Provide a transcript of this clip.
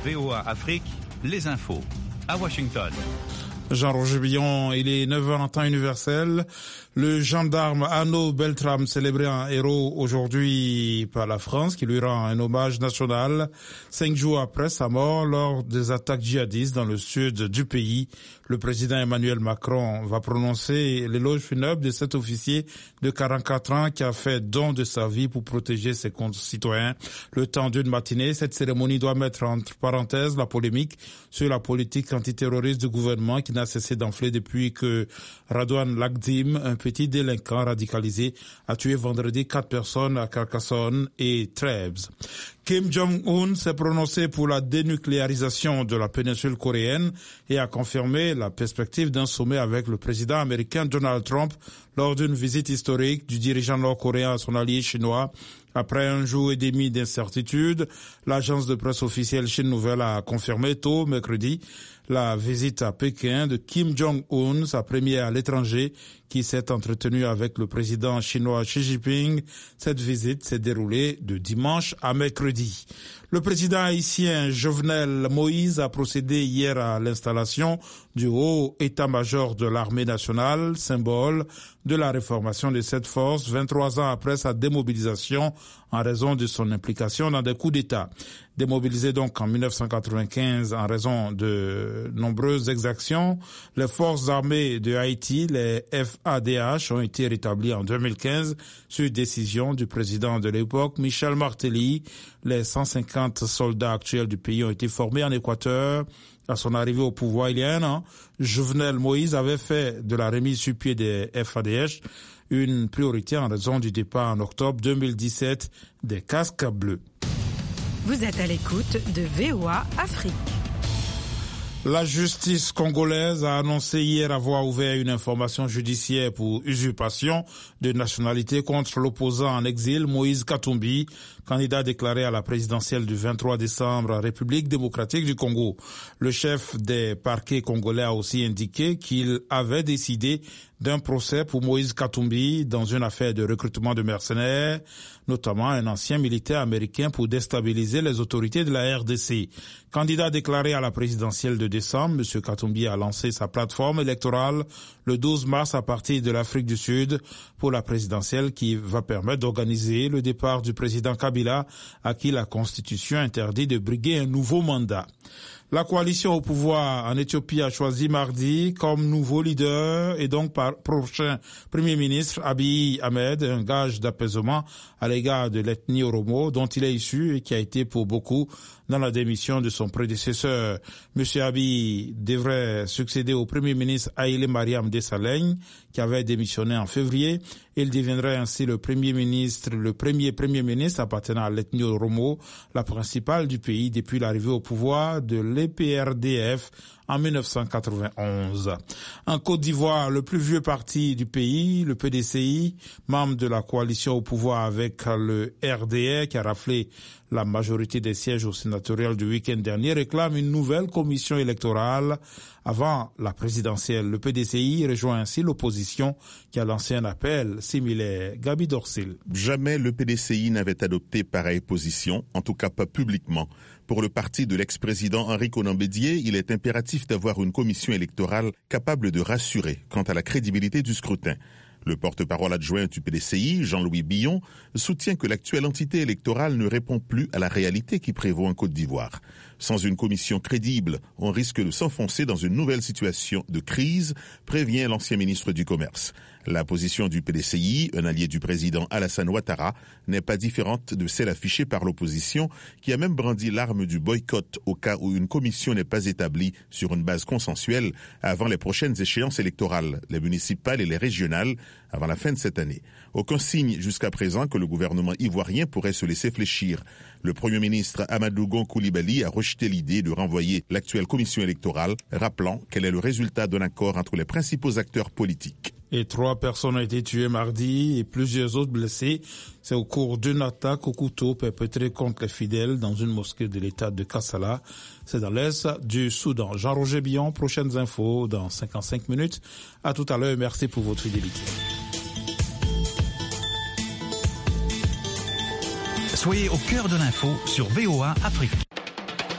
VOA Afrique, les infos. À Washington. Jean-Roger Billon, il est 9h en temps universel. Le gendarme Arnaud Beltrame, célébré en héros aujourd'hui par la France, qui lui rend un hommage national 5 jours après sa mort lors des attaques djihadistes dans le sud du pays. Le président Emmanuel Macron va prononcer l'éloge funèbre de cet officier de 44 ans qui a fait don de sa vie pour protéger ses concitoyens. Le temps d'une matinée, cette cérémonie doit mettre entre parenthèses la polémique sur la politique antiterroriste du gouvernement qui n'a cessé d'enfler depuis que Radouane Lagdim, un petit délinquant radicalisé, a tué vendredi 4 personnes à Carcassonne et Trèbes. Kim Jong-un s'est prononcé pour la dénucléarisation de la péninsule coréenne et a confirmé la perspective d'un sommet avec le président américain Donald Trump lors d'une visite historique du dirigeant nord-coréen à son allié chinois. Après un jour et demi d'incertitude, l'agence de presse officielle Chine Nouvelle a confirmé tôt mercredi la visite à Pékin de Kim Jong-un, sa première à l'étranger, qui s'est entretenu avec le président chinois Xi Jinping. Cette visite s'est déroulée de dimanche à mercredi. Le président haïtien Jovenel Moïse a procédé hier à l'installation du haut état-major de l'armée nationale, symbole de la réformation de cette force 23 ans après sa démobilisation en raison de son implication dans des coups d'État. Démobilisé donc en 1995 en raison de nombreuses exactions, les forces armées de Haïti, les FADH, ont été rétablies en 2015 sur décision du président de l'époque, Michel Martelly. Les 150 soldats actuels du pays ont été formés en Équateur. À son arrivée au pouvoir il y a un an, Jovenel Moïse avait fait de la remise sur pied des FADH une priorité en raison du départ en octobre 2017 des casques bleus. Vous êtes à l'écoute de VOA Afrique. La justice congolaise a annoncé hier avoir ouvert une information judiciaire pour usurpation de nationalité contre l'opposant en exil Moïse Katumbi, candidat déclaré à la présidentielle du 23 décembre, République démocratique du Congo. Le chef des parquets congolais a aussi indiqué qu'il avait décidé d'un procès pour Moïse Katumbi dans une affaire de recrutement de mercenaires, notamment un ancien militaire américain pour déstabiliser les autorités de la RDC. Candidat déclaré à la présidentielle de décembre, M. Katumbi a lancé sa plateforme électorale le 12 mars à partir de l'Afrique du Sud pour la présidentielle qui va permettre d'organiser le départ du président Kabila à qui la Constitution interdit de briguer un nouveau mandat. La coalition au pouvoir en Éthiopie a choisi mardi comme nouveau leader et donc prochain Premier ministre Abiy Ahmed, un gage d'apaisement à l'égard de l'ethnie Oromo dont il est issu et qui a été pour beaucoup dans la démission de son prédécesseur. Monsieur Abiy devrait succéder au Premier ministre Haïlé Mariam Desalegn qui avait démissionné en février. Il deviendrait ainsi le premier Premier ministre appartenant à l'ethnie Oromo, la principale du pays depuis l'arrivée au pouvoir de l'EPRDF en 1991. En Côte d'Ivoire, le plus vieux parti du pays, le PDCI, membre de la coalition au pouvoir avec le RDR qui a raflé la majorité des sièges au sénatorial du week-end dernier, réclame une nouvelle commission électorale avant la présidentielle. Le PDCI rejoint ainsi l'opposition qui a lancé un appel similaire. Gabi Dorsil. Jamais le PDCI n'avait adopté pareille position, en tout cas pas publiquement. Pour le parti de l'ex-président Henri Konan Bédié, il est impératif d'avoir une commission électorale capable de rassurer quant à la crédibilité du scrutin. Le porte-parole adjoint du PDCI, Jean-Louis Billon, soutient que l'actuelle entité électorale ne répond plus à la réalité qui prévaut en Côte d'Ivoire. Sans une commission crédible, on risque de s'enfoncer dans une nouvelle situation de crise, prévient l'ancien ministre du Commerce. La position du PDCI, un allié du président Alassane Ouattara, n'est pas différente de celle affichée par l'opposition, qui a même brandi l'arme du boycott au cas où une commission n'est pas établie sur une base consensuelle avant les prochaines échéances électorales, les municipales et les régionales, avant la fin de cette année. Aucun signe jusqu'à présent que le gouvernement ivoirien pourrait se laisser fléchir. Le Premier ministre Amadou Gon Coulibaly a rejeté l'idée de renvoyer l'actuelle commission électorale, rappelant qu'elle est le résultat d'un accord entre les principaux acteurs politiques. Et 3 personnes ont été tuées mardi et plusieurs autres blessées. C'est au cours d'une attaque au couteau perpétrée contre les fidèles dans une mosquée de l'État de Kassala. C'est dans l'est du Soudan. Jean-Roger Billon, prochaines infos dans 55 minutes. À tout à l'heure et merci pour votre fidélité. Soyez au cœur de l'info sur VOA Afrique.